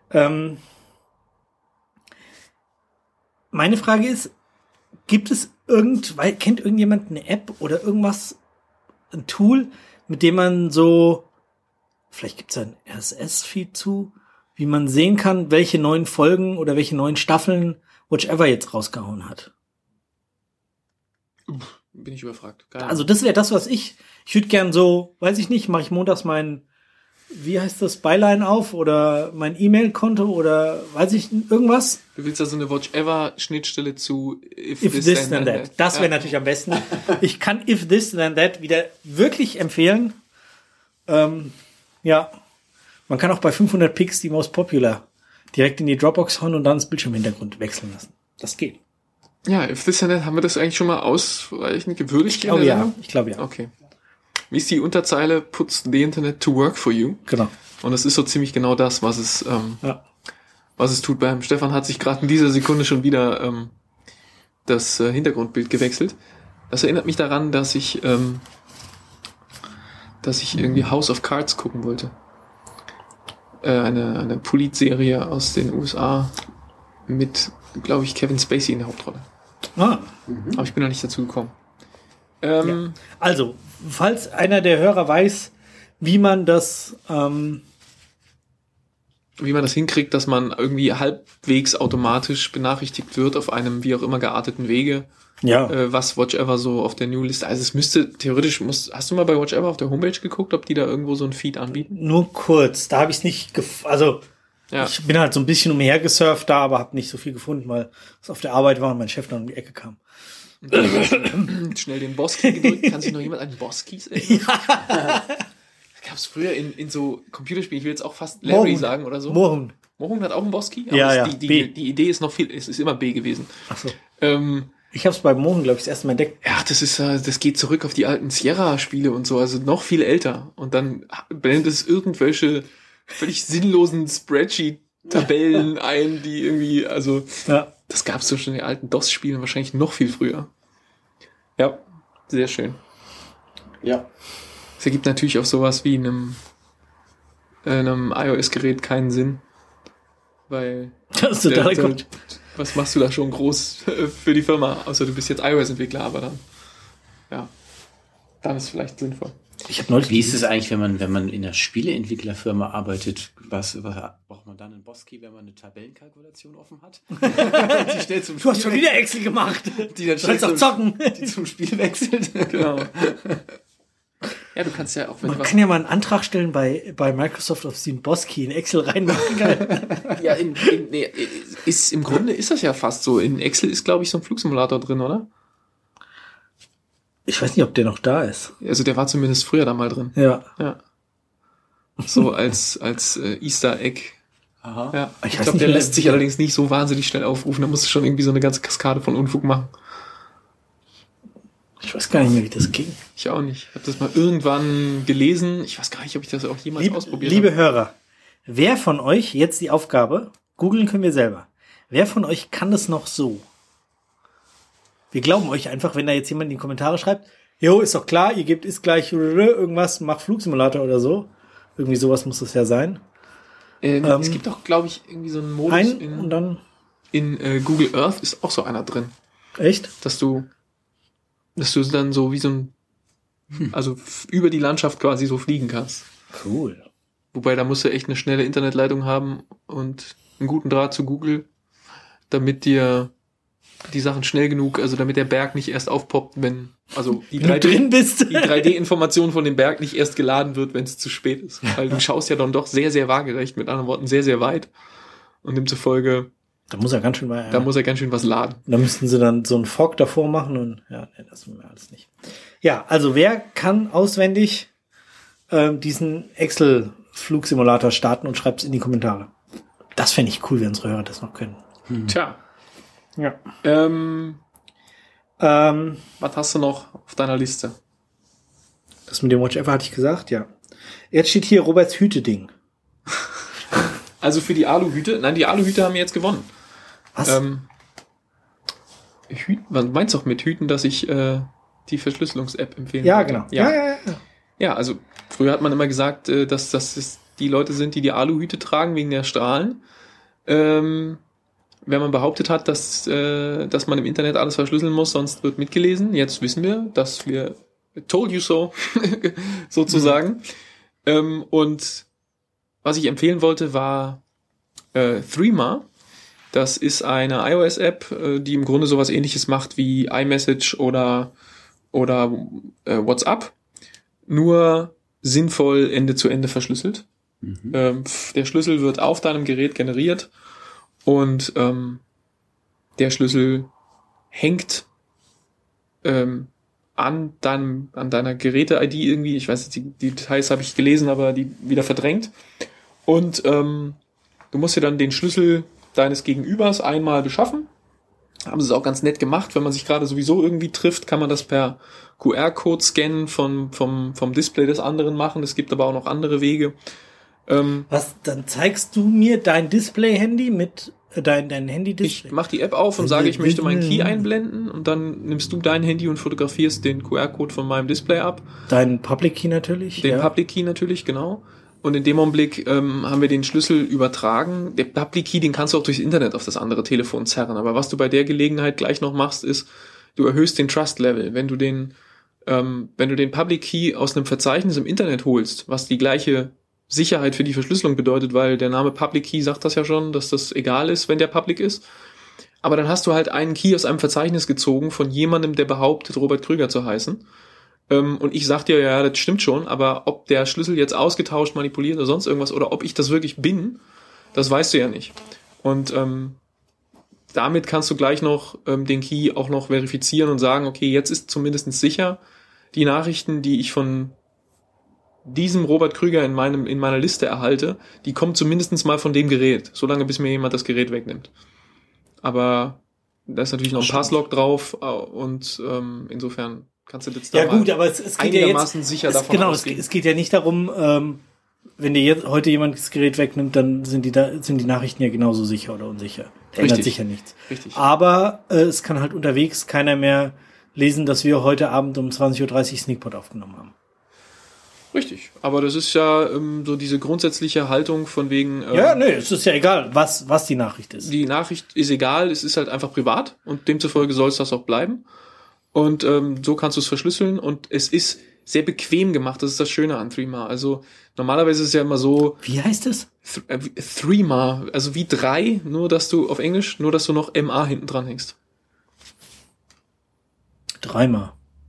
Meine Frage ist, gibt es kennt irgendjemand eine App oder irgendwas, ein Tool, mit dem man so, vielleicht gibt es ein RSS-Feed zu, wie man sehen kann, welche neuen Folgen oder welche neuen Staffeln Watch Ever jetzt rausgehauen hat? Bin ich überfragt. Keine Also das wäre das, was ich würde gern so, weiß ich nicht, mache ich montags wie heißt das, Beilein auf oder mein E-Mail-Konto oder weiß ich, irgendwas? Du willst also eine Watch-Ever-Schnittstelle zu If this then that. Das wäre natürlich am besten. Ich kann If this then that wieder wirklich empfehlen. Ja, man kann auch bei 500 Picks die Most Popular direkt in die Dropbox hauen und dann das Bildschirmhintergrund wechseln lassen. Das geht. Ja, if this and that, haben wir das eigentlich schon mal ausreichend gewürdigt? Ich glaube ja. Okay. Wie ist die Unterzeile? Puts the Internet to work for you. Genau. Und das ist so ziemlich genau das, was es tut. Beim Stefan hat sich gerade in dieser Sekunde schon wieder das Hintergrundbild gewechselt. Das erinnert mich daran, dass ich irgendwie House of Cards gucken wollte. Eine Politserie aus den USA mit, glaube ich, Kevin Spacey in der Hauptrolle. Aber ich bin noch nicht dazu gekommen. Also, falls einer der Hörer weiß, wie man das hinkriegt, dass man irgendwie halbwegs automatisch benachrichtigt wird auf einem wie auch immer gearteten Wege, was Watch Ever so auf der New-Liste, also es müsste theoretisch, hast du mal bei Watch Ever auf der Homepage geguckt, ob die da irgendwo so ein Feed anbieten? Nur kurz, da habe ich es nicht, ich bin halt so ein bisschen umhergesurft da, aber habe nicht so viel gefunden, weil es auf der Arbeit war und mein Chef dann um die Ecke kam. Schnell den Boss-Key gedrückt. Kann sich noch jemand an den Boss-Keys erinnern? Ja. Gab es früher in so Computerspielen, ich will jetzt auch fast Larry sagen oder so. Mohun hat auch einen Boss-Key? Ja, Die Idee ist noch es ist immer B gewesen. Ach so. Ich habe es bei Mohun, glaube ich, das erste Mal entdeckt. Ja, das geht zurück auf die alten Sierra-Spiele und so, also noch viel älter. Und dann blendet es irgendwelche völlig sinnlosen Spreadsheet-Tabellen ein, die irgendwie, also das gab es so schon in den alten DOS-Spielen wahrscheinlich noch viel früher. Ja, sehr schön. Ja. Es ergibt natürlich auf sowas wie einem iOS-Gerät keinen Sinn, weil das ist total gut. Was machst du da schon groß für die Firma, außer du bist jetzt iOS-Entwickler, aber dann ist es vielleicht sinnvoll. Wie ist es eigentlich, wenn man in einer Spieleentwicklerfirma arbeitet? Was braucht man dann einen Boss-Key, wenn man eine Tabellenkalkulation offen hat? Du hast schon wieder Excel gemacht. Die dann kannst auch zocken. Die zum Spiel wechselt. Genau. Ja, du kannst ja auch... Man kann ja mal einen Antrag stellen bei Microsoft, ob sie einen Boss-Key in Excel reinmachen kann. Ja, im Grunde ist das ja fast so. In Excel ist, glaube ich, so ein Flugsimulator drin, oder? Ich weiß nicht, ob der noch da ist. Also der war zumindest früher da mal drin. Ja. So als Easter Egg. Aha. Ja. Ich glaube, der lässt sich allerdings nicht so wahnsinnig schnell aufrufen. Da musst du schon irgendwie so eine ganze Kaskade von Unfug machen. Ich weiß gar nicht mehr, wie das ging. Ich auch nicht. Ich habe das mal irgendwann gelesen. Ich weiß gar nicht, ob ich das auch jemals ausprobiert habe. Liebe Hörer, wer von euch, jetzt die Aufgabe, googeln können wir selber. Wer von euch kann das noch so? Wir glauben euch einfach, wenn da jetzt jemand in die Kommentare schreibt, jo, ist doch klar, ihr gebt ist gleich irgendwas, mach Flugsimulator oder so. Irgendwie sowas muss das ja sein. Es gibt doch, glaube ich, irgendwie so einen Modus in Google Earth ist auch so einer drin. Echt? Dass du dann so wie so ein, also über die Landschaft quasi so fliegen kannst. Cool. Wobei, da musst du echt eine schnelle Internetleitung haben und einen guten Draht zu Google, damit dir die Sachen schnell genug, also damit der Berg nicht erst aufpoppt, wenn du drin bist. Die 3D-Information von dem Berg nicht erst geladen wird, wenn es zu spät ist. Weil du schaust ja dann doch sehr, sehr waagerecht, mit anderen Worten sehr, sehr weit. Und demzufolge Da muss er ganz schön was laden. Da müssten sie dann so einen Fog davor machen und das will man alles nicht. Ja, also wer kann auswendig diesen Excel-Flugsimulator starten und schreibt es in die Kommentare. Das fände ich cool, wenn unsere Hörer das noch können. Tja. Ja. Was hast du noch auf deiner Liste? Das mit dem Watch Ever hatte ich gesagt, ja. Jetzt steht hier Roberts Hüte-Ding. Also für die Aluhüte? Nein, die Aluhüte haben jetzt gewonnen. Was? Man meint doch mit Hüten, dass ich die Verschlüsselungs-App empfehlen Ja, würde. genau. Ja. Ja, also früher hat man immer gesagt, dass das die Leute sind, die Aluhüte tragen wegen der Strahlen. Wenn man behauptet hat, dass man im Internet alles verschlüsseln muss, sonst wird mitgelesen. Jetzt wissen wir, dass wir told you so, sozusagen. Und was ich empfehlen wollte, war Threema. Das ist eine iOS-App, die im Grunde sowas Ähnliches macht wie iMessage oder WhatsApp, nur sinnvoll Ende zu Ende verschlüsselt. Der Schlüssel wird auf deinem Gerät generiert und der Schlüssel hängt an deiner Geräte-ID irgendwie. Ich weiß nicht, die Details habe ich gelesen, aber die wieder verdrängt. Und Du musst dir dann den Schlüssel deines Gegenübers einmal beschaffen. Haben sie es auch ganz nett gemacht, wenn man sich gerade sowieso irgendwie trifft, kann man das per QR-Code-Scannen vom Display des anderen machen. Es gibt aber auch noch andere Wege. Dann zeigst du mir dein Display-Handy mit dein Handy-Display? Ich mache die App auf und sage, ich möchte meinen Key einblenden und dann nimmst du dein Handy und fotografierst den QR-Code von meinem Display ab. Deinen Public Key natürlich. Den Public Key natürlich, genau. Und in dem Augenblick haben wir den Schlüssel übertragen. Der Public Key, den kannst du auch durchs Internet auf das andere Telefon zerren. Aber was du bei der Gelegenheit gleich noch machst, ist, du erhöhst den Trust-Level. Wenn du den Public Key aus einem Verzeichnis im Internet holst, was die gleiche Sicherheit für die Verschlüsselung bedeutet, weil der Name Public Key sagt das ja schon, dass das egal ist, wenn der Public ist. Aber dann hast du halt einen Key aus einem Verzeichnis gezogen von jemandem, der behauptet, Robert Krüger zu heißen. Und ich sag dir, ja, das stimmt schon, aber ob der Schlüssel jetzt ausgetauscht, manipuliert oder sonst irgendwas, oder ob ich das wirklich bin, das weißt du ja nicht. Und damit kannst du gleich noch den Key auch noch verifizieren und sagen, okay, jetzt ist zumindest sicher, die Nachrichten, die ich von diesem Robert Krüger in meiner Liste erhalte, die kommen zumindest mal von dem Gerät, solange bis mir jemand das Gerät wegnimmt. Aber da ist natürlich noch ein Passlock drauf und insofern kannst du jetzt da gut, aber es geht einigermaßen ja jetzt, sicher davon ausgehen. Es geht ja nicht darum, wenn dir jetzt heute jemand das Gerät wegnimmt, dann sind die Nachrichten ja genauso sicher oder unsicher. Ändert sich ja nichts. Richtig. Aber es kann halt unterwegs keiner mehr lesen, dass wir heute Abend um 20.30 Uhr Sneakpot aufgenommen haben. Richtig, aber das ist ja so diese grundsätzliche Haltung von wegen... es ist ja egal, was die Nachricht ist. Die Nachricht ist egal, es ist halt einfach privat und demzufolge soll es das auch bleiben. Und so kannst du es verschlüsseln und es ist sehr bequem gemacht, das ist das Schöne an Threema. Also normalerweise ist es ja immer so... Wie heißt es? Threema, also wie 3, nur dass du auf Englisch, nur dass du noch MA hinten dran hängst. Dreimal.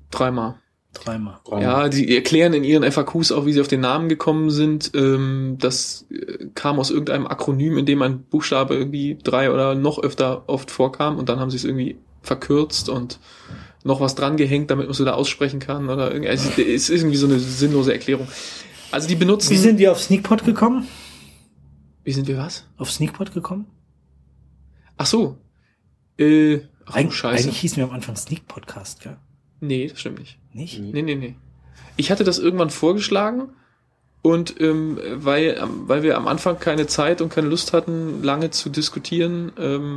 Ja, die erklären in ihren FAQs auch, wie sie auf den Namen gekommen sind. Das kam aus irgendeinem Akronym, in dem ein Buchstabe irgendwie 3 oder noch oft vorkam und dann haben sie es irgendwie verkürzt und noch was dran gehängt, damit man es wieder aussprechen kann oder irgendwie. Also es ist irgendwie so eine sinnlose Erklärung. Also die benutzen... Wie sind wir auf Sneakpot gekommen? Wie sind wir was? Auf Sneakpot gekommen? Ach so. Scheiße. Scheiße. Eigentlich hießen wir am Anfang Sneak-Podcast, gell? Nee, das stimmt nicht. Nicht? Nee. Ich hatte das irgendwann vorgeschlagen und weil wir am Anfang keine Zeit und keine Lust hatten, lange zu diskutieren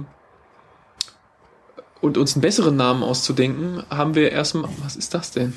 und uns einen besseren Namen auszudenken, haben wir erstmal... Was ist das denn?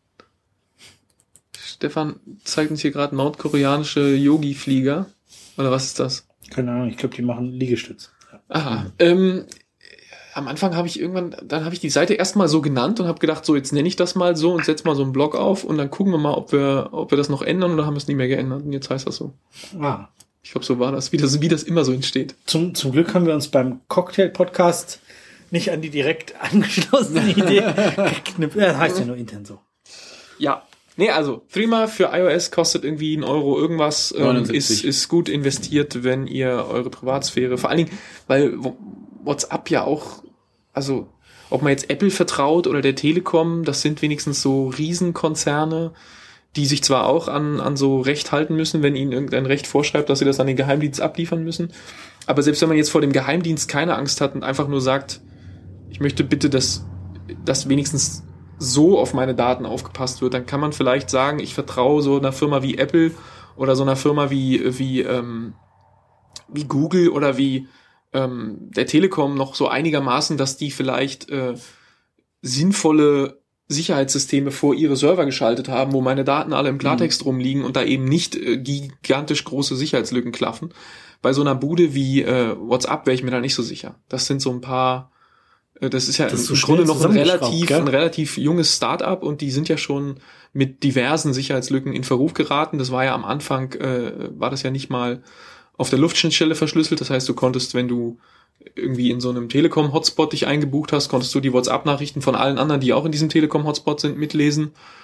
Stefan zeigt uns hier gerade nordkoreanische Yogi-Flieger. Oder was ist das? Keine Ahnung, ich glaube, die machen Liegestütz. Aha. Am Anfang habe ich die Seite erstmal so genannt und habe gedacht, so jetzt nenne ich das mal so und setze mal so einen Blog auf und dann gucken wir mal, ob wir das noch ändern oder haben wir es nie mehr geändert und jetzt heißt das so. Ich glaube, so war das, wie das immer so entsteht. Zum Glück haben wir uns beim Cocktail-Podcast nicht an die direkt angeschlossene Idee geknüpft. Das heißt ja nur intern so. Ja. Nee, also Threema für iOS kostet irgendwie €1 irgendwas, ist gut investiert, wenn ihr eure Privatsphäre, vor allen Dingen, weil WhatsApp ja auch, also ob man jetzt Apple vertraut oder der Telekom, das sind wenigstens so Riesenkonzerne, die sich zwar auch an so Recht halten müssen, wenn ihnen irgendein Recht vorschreibt, dass sie das an den Geheimdienst abliefern müssen, aber selbst wenn man jetzt vor dem Geheimdienst keine Angst hat und einfach nur sagt, ich möchte bitte, dass wenigstens so auf meine Daten aufgepasst wird, dann kann man vielleicht sagen, ich vertraue so einer Firma wie Apple oder so einer Firma wie Google oder wie der Telekom noch so einigermaßen, dass die vielleicht sinnvolle Sicherheitssysteme vor ihre Server geschaltet haben, wo meine Daten alle im Klartext rumliegen und da eben nicht gigantisch große Sicherheitslücken klaffen. Bei so einer Bude wie WhatsApp wäre ich mir da nicht so sicher. Das sind so ein paar... Das ist ja im Grunde noch ein relativ junges Start-up und die sind ja schon mit diversen Sicherheitslücken in Verruf geraten. Das war ja am Anfang, war das ja nicht mal auf der Luftschnittstelle verschlüsselt. Das heißt, du konntest, wenn du irgendwie in so einem Telekom-Hotspot dich eingebucht hast, konntest du die WhatsApp-Nachrichten von allen anderen, die auch in diesem Telekom-Hotspot sind, mitlesen.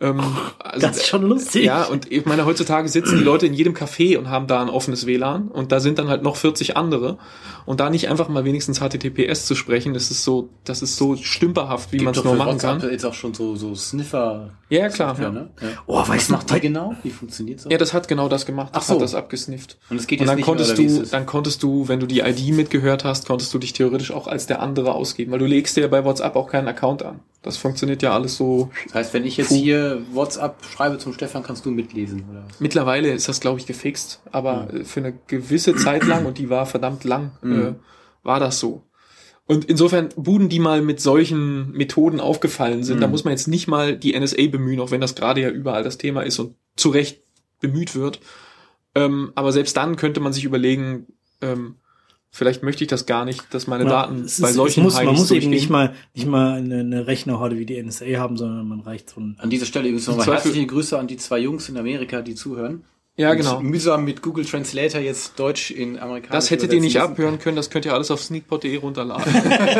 Also, das ist schon lustig. Ja, und ich meine, heutzutage sitzen die Leute in jedem Café und haben da ein offenes WLAN und da sind dann halt noch 40 andere und da nicht einfach mal wenigstens HTTPS zu sprechen, das ist so stümperhaft, wie man es nur machen kann. Gibt jetzt auch schon so Sniffer. Ja, klar. Software, ne? Ja. Oh, Was macht die genau? Wie funktioniert das? Ja, das hat genau das gemacht. Das Ach so. hat das abgesnifft. Und es geht Und jetzt dann nicht konntest mehr, oder wie ist du, es? dann konntest du, wenn du die ID mitgehört hast, konntest du dich theoretisch auch als der andere ausgeben, weil du legst dir ja bei WhatsApp auch keinen Account an. Das funktioniert ja alles so. Das heißt, wenn ich jetzt hier WhatsApp schreibe zum Stefan, kannst du mitlesen, oder was? Mittlerweile ist das, glaube ich, gefixt, aber für eine gewisse Zeit lang, und die war verdammt lang, war das so. Und insofern Buden, die mal mit solchen Methoden aufgefallen sind, da muss man jetzt nicht mal die NSA bemühen, auch wenn das gerade ja überall das Thema ist und zu Recht bemüht wird. Aber selbst dann könnte man sich überlegen, vielleicht möchte ich das gar nicht, dass meine Daten bei solchen man muss eben durchgehen. nicht mal eine Rechnerhorde wie die NSA haben, sondern man reicht so ein... An dieser Stelle übrigens nochmal herzliche Grüße an die 2 Jungs in Amerika, die zuhören. Ja, Und genau. mühsam mit Google Translator jetzt Deutsch in amerikanisch Das hättet ihr nicht übersetzen abhören können, das könnt ihr alles auf sneakpot.de runterladen.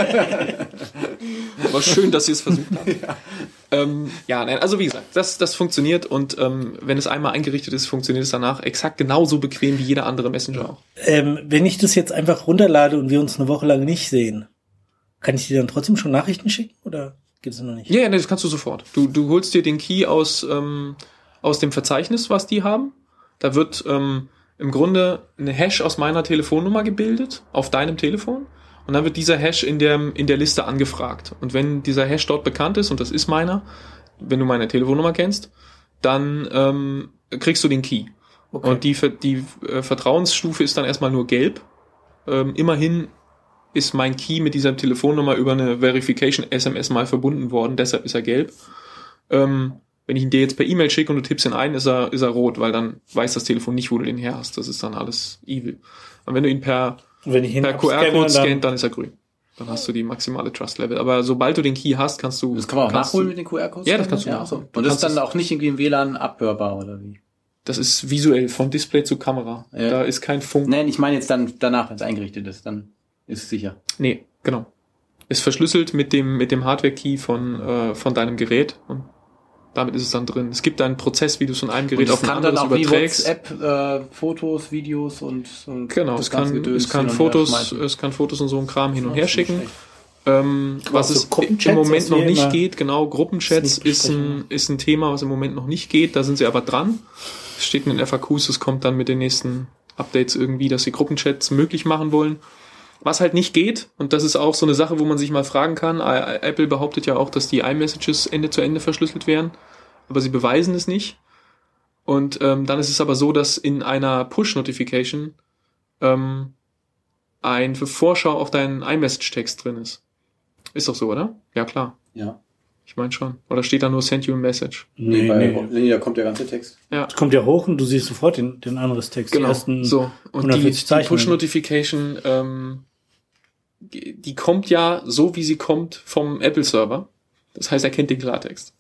Aber schön, dass ihr es versucht habt. Ja, nein, also wie gesagt, das funktioniert und wenn es einmal eingerichtet ist, funktioniert es danach exakt genauso bequem wie jeder andere Messenger auch. Wenn ich das jetzt einfach runterlade und wir uns eine Woche lang nicht sehen, kann ich dir dann trotzdem schon Nachrichten schicken oder geht es noch nicht? Ja, das kannst du sofort. Du holst dir den Key aus dem Verzeichnis, was die haben. Da wird im Grunde eine Hash aus meiner Telefonnummer gebildet auf deinem Telefon und dann wird dieser Hash in der Liste angefragt. Und wenn dieser Hash dort bekannt ist, und das ist meiner, wenn du meine Telefonnummer kennst, dann kriegst du den Key. Okay. Und die Vertrauensstufe ist dann erstmal nur gelb. Immerhin ist mein Key mit dieser Telefonnummer über eine Verification-SMS mal verbunden worden, deshalb ist er gelb. Wenn ich ihn dir jetzt per E-Mail schicke und du tippst ihn ein, ist er rot, weil dann weiß das Telefon nicht, wo du den her hast. Das ist dann alles evil. Und wenn du ihn per QR-Code scannst, dann ist er grün. Dann hast du die maximale Trust-Level. Aber sobald du den Key hast, kannst du... Das kann man auch nachholen mit den QR-Codes? Ja, das kannst du nachholen. So. Und das ist dann auch nicht irgendwie im WLAN abhörbar, oder wie? Das ist visuell, von Display zu Kamera. Ja. Da ist kein Funk. Nein, ich meine jetzt dann danach, wenn es eingerichtet ist, dann ist es sicher. Nee, genau. Ist verschlüsselt mit dem Hardware-Key von deinem Gerät und damit ist es dann drin. Es gibt einen Prozess, wie du es von einem Gerät auf ein anderes überträgst. WhatsApp, Fotos, Videos und genau, es kann Fotos und so ein Kram hin und her schicken. Was es im Moment noch nicht geht, genau, Gruppenchats ist ein Thema, was im Moment noch nicht geht, da sind sie aber dran. Es steht in den FAQs, es kommt dann mit den nächsten Updates irgendwie, dass sie Gruppenchats möglich machen wollen. Was halt nicht geht, und das ist auch so eine Sache, wo man sich mal fragen kann, Apple behauptet ja auch, dass die iMessages Ende zu Ende verschlüsselt wären, aber sie beweisen es nicht. Und dann ist es aber so, dass in einer Push-Notification ein Vorschau auf deinen iMessage-Text drin ist. Ist doch so, oder? Ja, klar. Ja. Ich meine schon. Oder steht da nur Send you a message? Nee, da kommt der ganze Text. Ja. Es kommt ja hoch und du siehst sofort den anderes Text. Genau. Die ersten so. Und die Push-Notification, die kommt ja so, wie sie kommt vom Apple-Server. Das heißt, er kennt den Klartext.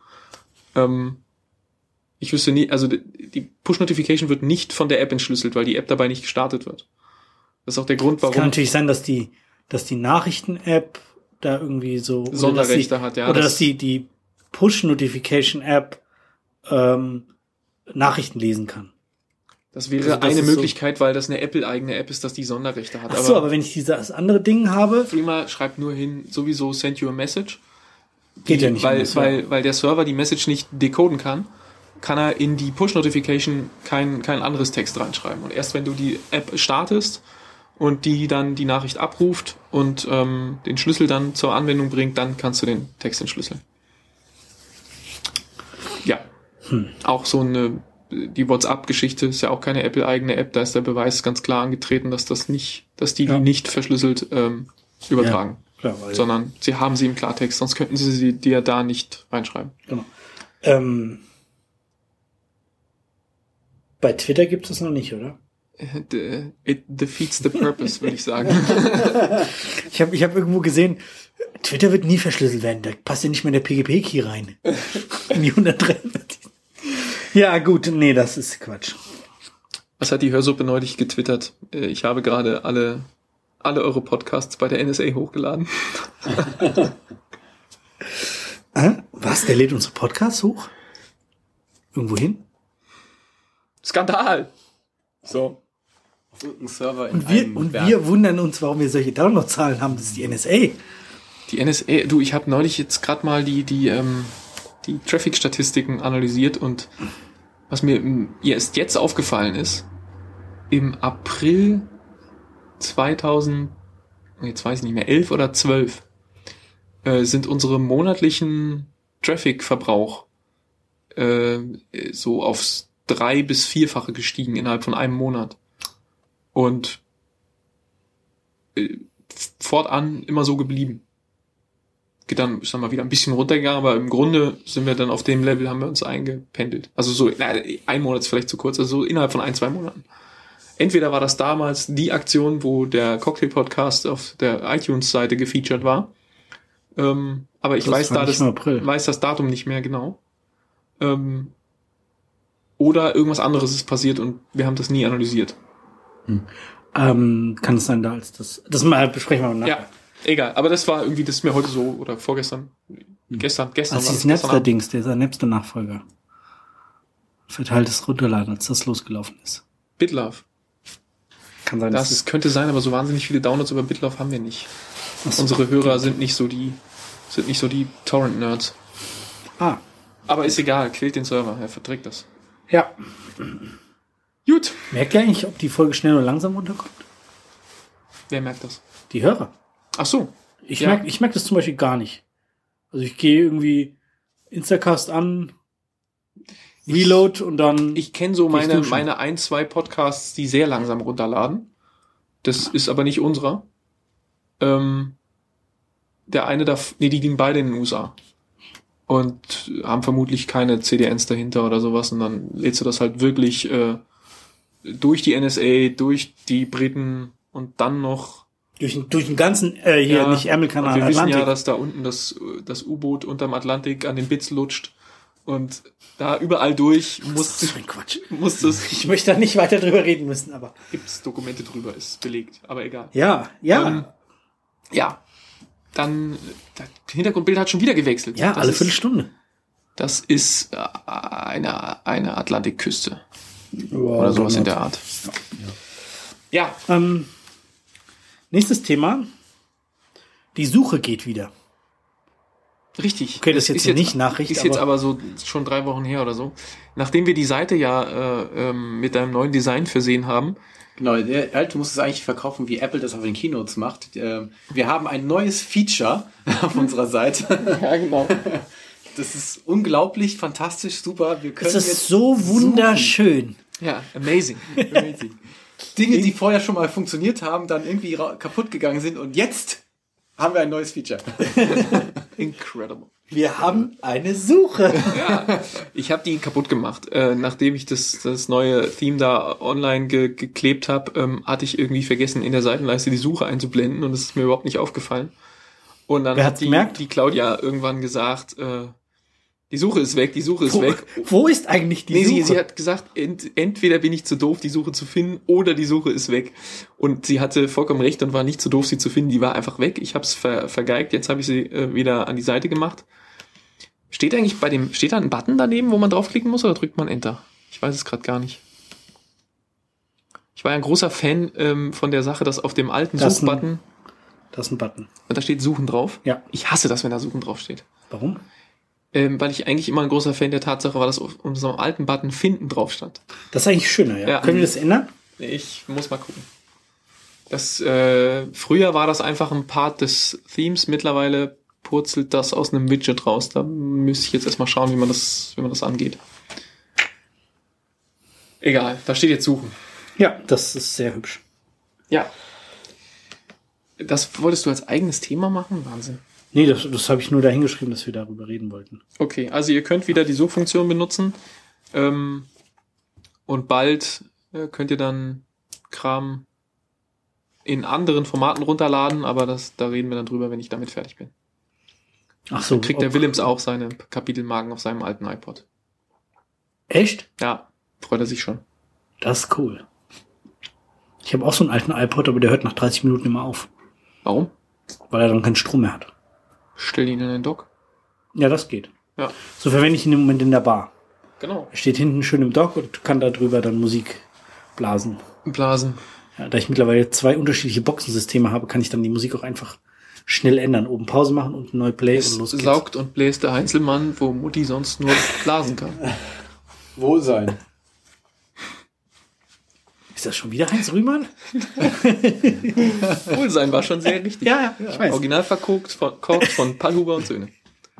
Ich wüsste nie, also die Push-Notification wird nicht von der App entschlüsselt, weil die App dabei nicht gestartet wird. Das ist auch der Grund, warum... Es kann natürlich sein, dass die Nachrichten-App da irgendwie so... Sonderrechte hat, ja. Oder dass die Push-Notification-App Nachrichten lesen kann. Das wäre eine Möglichkeit, weil das eine Apple-eigene App ist, dass die Sonderrechte hat. Ach so, aber wenn ich dieses andere Ding habe... Freema schreibt nur hin, sowieso send you a message. Geht ja nicht. Weil der Server die Message nicht decoden kann er in die Push-Notification kein anderes Text reinschreiben. Und erst wenn du die App startest und die dann die Nachricht abruft und den Schlüssel dann zur Anwendung bringt, dann kannst du den Text entschlüsseln. Ja. Auch so die WhatsApp-Geschichte ist ja auch keine Apple-eigene App, da ist der Beweis ganz klar angetreten, dass die nicht verschlüsselt übertragen. Ja, klar, sondern sie haben sie im Klartext, sonst könnten sie dir da nicht reinschreiben. Genau. Bei Twitter gibt es das noch nicht, oder? It defeats the purpose, würde ich sagen. Ich hab irgendwo gesehen, Twitter wird nie verschlüsselt werden, da passt ja nicht mehr der PGP-Key rein. In die 143. Ja, gut, nee, das ist Quatsch. Was hat die Hörsuppe neulich getwittert? Ich habe gerade alle eure Podcasts bei der NSA hochgeladen. Was? Der lädt unsere Podcasts hoch? Irgendwo hin? Skandal! So. Auf irgendeinem Server Und wir wundern uns, warum wir solche Downloadzahlen haben. Das ist die NSA. Die NSA, du, ich habe neulich jetzt gerade mal die Traffic-Statistiken analysiert und was mir erst jetzt aufgefallen ist, im April 2000, jetzt weiß ich nicht mehr, 11 oder 12, sind unsere monatlichen Traffic-Verbrauch so aufs 3- bis 4-fache gestiegen innerhalb von einem Monat. Und fortan immer so geblieben. Geht dann, ich sag mal, wieder ein bisschen runtergegangen, aber im Grunde sind wir dann auf dem Level, haben wir uns eingependelt. Also so, ein Monat ist vielleicht zu kurz, also so innerhalb von 1-2 Monaten. Entweder war das damals die Aktion, wo der Cocktail-Podcast auf der iTunes-Seite gefeatured war, aber ich weiß das Datum nicht mehr genau. Oder irgendwas anderes ist passiert und wir haben das nie analysiert. Kann es sein, das mal besprechen wir mal nachher. Ja, egal. Aber das war irgendwie, das ist mir heute so, oder vorgestern, gestern als dieses Napster-Dings, dieser Napster-Nachfolger, verteiltes Runterladen, als das losgelaufen ist. BitLove. Kann sein, das könnte sein, aber so wahnsinnig viele Downloads über BitLove haben wir nicht. So. Unsere Hörer sind nicht so die Torrent-Nerds. Aber ist egal, quält den Server, er verträgt das. Ja. Gut. Merkt ihr eigentlich, ob die Folge schnell oder langsam runterkommt? Wer merkt das? Die Hörer. Ach so. Ich merk das zum Beispiel gar nicht. Also ich gehe irgendwie Instacast an, Reload und dann... Ich kenne so meine 1-2 Podcasts, die sehr langsam runterladen. Das ist aber nicht unserer. Der eine die liegen beide in den USA. Und haben vermutlich keine CDNs dahinter oder sowas. Und dann lädst du das halt wirklich durch die NSA, durch die Briten und dann noch... Durch den ganzen, nicht Ärmelkanal, wir Atlantik. wissen ja, dass da unten das U-Boot unterm Atlantik an den Bits lutscht. Und da überall durch Das ist so ein Quatsch. muss es... Ich möchte da nicht weiter drüber reden müssen, aber... Gibt's Dokumente drüber, ist belegt. Aber egal. Ja. Dann, das Hintergrundbild hat schon wieder gewechselt. Ja, das alle Viertelstunde. Das ist eine Atlantikküste. Wow, oder sowas in der Art. Ja. Nächstes Thema. Die Suche geht wieder. Richtig. Okay, das ist jetzt nicht Nachricht. Ist jetzt aber so schon 3 Wochen her oder so. Nachdem wir die Seite ja mit einem neuen Design versehen haben. Genau, du musst es eigentlich verkaufen, wie Apple das auf den Keynotes macht. Wir haben ein neues Feature auf unserer Seite. Ja, genau. Das ist unglaublich, fantastisch, super. Wir können das ist so wunderschön. Ja, amazing. Dinge, die vorher schon mal funktioniert haben, dann irgendwie kaputt gegangen sind und jetzt haben wir ein neues Feature. Incredible. Wir haben eine Suche. Ja, ich habe die kaputt gemacht. Nachdem ich das neue Theme da online geklebt habe, hatte ich irgendwie vergessen, in der Seitenleiste die Suche einzublenden und das ist mir überhaupt nicht aufgefallen. Und dann hat die Claudia irgendwann gesagt, die Suche ist weg, weg. Wo ist eigentlich die Suche? Sie hat gesagt, entweder bin ich zu doof, die Suche zu finden, oder die Suche ist weg. Und sie hatte vollkommen recht und war nicht zu doof, sie zu finden. Die war einfach weg. Ich habe es vergeigt. Jetzt habe ich sie wieder an die Seite gemacht. Steht da ein Button daneben, wo man draufklicken muss, oder drückt man Enter? Ich weiß es gerade gar nicht. Ich war ja ein großer Fan von der Sache, dass auf dem alten Suchbutton... Das ist ein Button. Und da steht Suchen drauf. Ja. Ich hasse das, wenn da Suchen drauf steht. Warum? Weil ich eigentlich immer ein großer Fan der Tatsache war, dass auf unserem alten Button Finden drauf stand. Das ist eigentlich schöner, ja. Können wir das ändern? Ich muss mal gucken. Früher war das einfach ein Part des Themes, mittlerweile purzelt das aus einem Widget raus. Da müsste ich jetzt erstmal schauen, wie man das angeht. Egal, da steht jetzt Suchen. Ja, das ist sehr hübsch. Ja. Das wolltest du als eigenes Thema machen? Wahnsinn. Nee, das habe ich nur dahin geschrieben, dass wir darüber reden wollten. Okay, also ihr könnt wieder die Suchfunktion benutzen. Und bald könnt ihr dann Kram in anderen Formaten runterladen, aber da reden wir dann drüber, wenn ich damit fertig bin. Ach so. Dann kriegt der Willems auch seine Kapitelmarken auf seinem alten iPod. Echt? Ja, freut er sich schon. Das ist cool. Ich habe auch so einen alten iPod, aber der hört nach 30 Minuten immer auf. Warum? Weil er dann keinen Strom mehr hat. Stell ihn in den Dock. Ja, das geht. Ja. So verwende ich ihn im Moment in der Bar. Genau. Steht hinten schön im Dock und kann da drüber dann Musik blasen. Blasen. Ja, da ich mittlerweile 2 unterschiedliche Boxensysteme habe, kann ich dann die Musik auch einfach schnell ändern. Oben Pause machen und neu Play und los geht's. Saugt und bläst der Heinzelmann, wo Mutti sonst nur blasen kann. Wohlsein. Ist das schon wieder Heinz Rühmann? Wohlsein war schon sehr richtig. Ja, ich weiß. Original verkocht von Pallhuber und Söhne.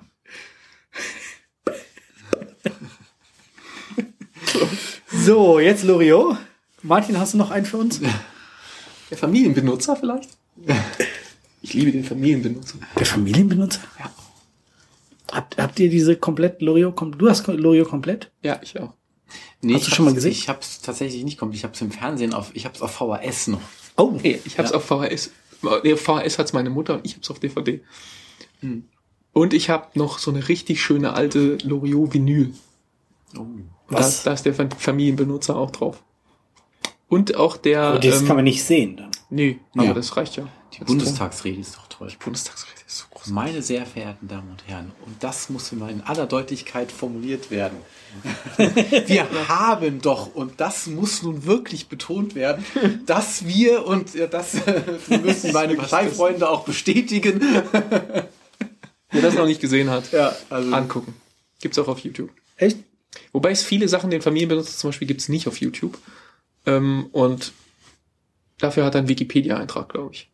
So, jetzt Loriot. Martin, hast du noch einen für uns? Der Familienbenutzer vielleicht? Ich liebe den Familienbenutzer. Der Familienbenutzer? Ja. Habt ihr diese komplett Loriot? Du hast Loriot komplett? Ja, ich auch. Nee, Hast du schon mal gesehen? Ich hab's tatsächlich nicht komplett. Ich hab's im Fernsehen ich hab's auf VHS noch. Oh, Nee, ich hab's auf VHS. Nee, VHS hat's meine Mutter und ich hab's auf DVD. Und ich hab noch so eine richtig schöne alte Loriot-Vinyl. Oh. Und Was? Da ist der Familienbenutzer auch drauf. Und auch der... und das kann man nicht sehen dann. Nee, aber Ja. das reicht ja. Die Bundestagsrede ist doch toll. Die Bundestagsrede ist so groß. Meine sehr verehrten Damen und Herren, und das muss mal in aller Deutlichkeit formuliert werden. Wir haben doch, und das muss nun wirklich betont werden, dass wir, und das müssen meine Parteifreunde auch bestätigen. Wer das noch nicht gesehen hat, Ja, also angucken. Gibt's auch auf YouTube. Echt? Wobei es viele Sachen, den Familienbenutzer zum Beispiel, gibt's nicht auf YouTube. Und dafür hat er einen Wikipedia-Eintrag, glaube ich.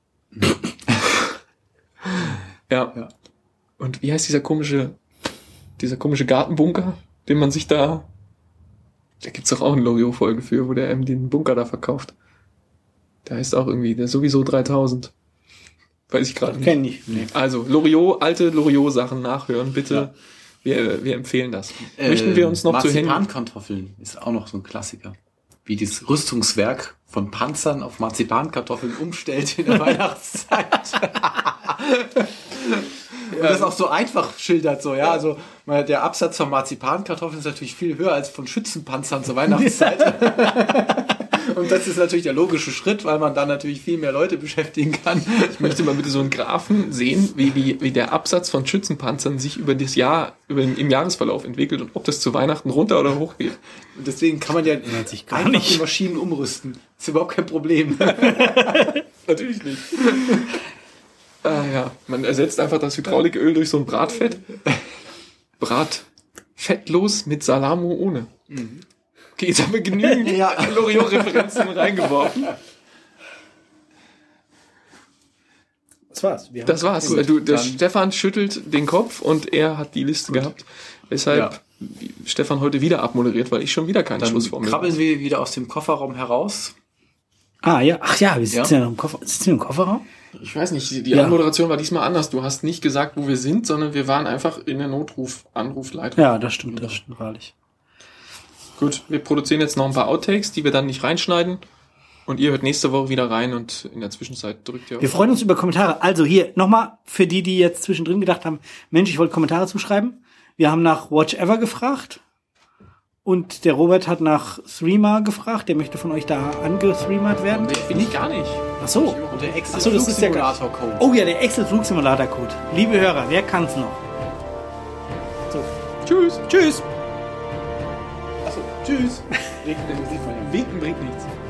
Ja. Und wie heißt dieser komische Gartenbunker, den man sich da gibt's doch auch eine Loriot-Folge für, wo der den Bunker da verkauft. Der heißt auch irgendwie, der sowieso 3000. Weiß ich gerade nicht. Kenn ich. Nee. Also, Loriot, alte Loriot-Sachen nachhören, bitte. Ja. Wir empfehlen das. Möchten wir uns noch zu Händen... Marzipankartoffeln ist auch noch so ein Klassiker. Wie dieses Rüstungswerk von Panzern auf Marzipankartoffeln umstellt in der Weihnachtszeit. Und das auch so einfach schildert, so, ja. Also, der Absatz von Marzipankartoffeln ist natürlich viel höher als von Schützenpanzern zur Weihnachtszeit. Und das ist natürlich der logische Schritt, weil man dann natürlich viel mehr Leute beschäftigen kann. Ich möchte mal bitte so einen Graphen sehen, wie der Absatz von Schützenpanzern sich über das Jahr, im Jahresverlauf entwickelt und ob das zu Weihnachten runter oder hoch geht. Und deswegen kann man ja sich gar einfach nicht. die Maschinen umrüsten. Ist überhaupt kein Problem. Natürlich nicht. Ja, man ersetzt einfach das Hydrauliköl durch so ein Bratfett. Bratfettlos mit Salamo ohne. Okay, jetzt haben wir genügend Loriot-Referenzen reingeworfen. Das war's. Das war's. Der Stefan schüttelt den Kopf und er hat die Liste gehabt. Weshalb Stefan heute wieder abmoderiert, weil ich schon wieder keine Dann Schlussformel habe. krabbeln wir wieder aus dem Kofferraum heraus. Ah, ja. Ach ja, wir sitzen ja noch im Koffer. Sitzen wir im Kofferraum? Ich weiß nicht, die Anmoderation war diesmal anders. Du hast nicht gesagt, wo wir sind, sondern wir waren einfach in der Anrufleitung. Ja, das stimmt wahrlich. Gut, wir produzieren jetzt noch ein paar Outtakes, die wir dann nicht reinschneiden. Und ihr hört nächste Woche wieder rein und in der Zwischenzeit drückt ihr auf. Wir freuen uns über Kommentare. Also hier, nochmal, für die jetzt zwischendrin gedacht haben, Mensch, ich wollte Kommentare zuschreiben. Wir haben nach Watch Ever gefragt. Und der Robert hat nach Threema gefragt. Der möchte von euch da angethreemert werden. Bin ich gar nicht. Ach so. Und der Ach so, das ist der Flugsimulator-Code. Oh ja, der Excel-Flugsimulator-Code. Liebe Hörer, wer kann's noch? So. Tschüss. Tschüss. Achso, tschüss. Winken bringt nichts.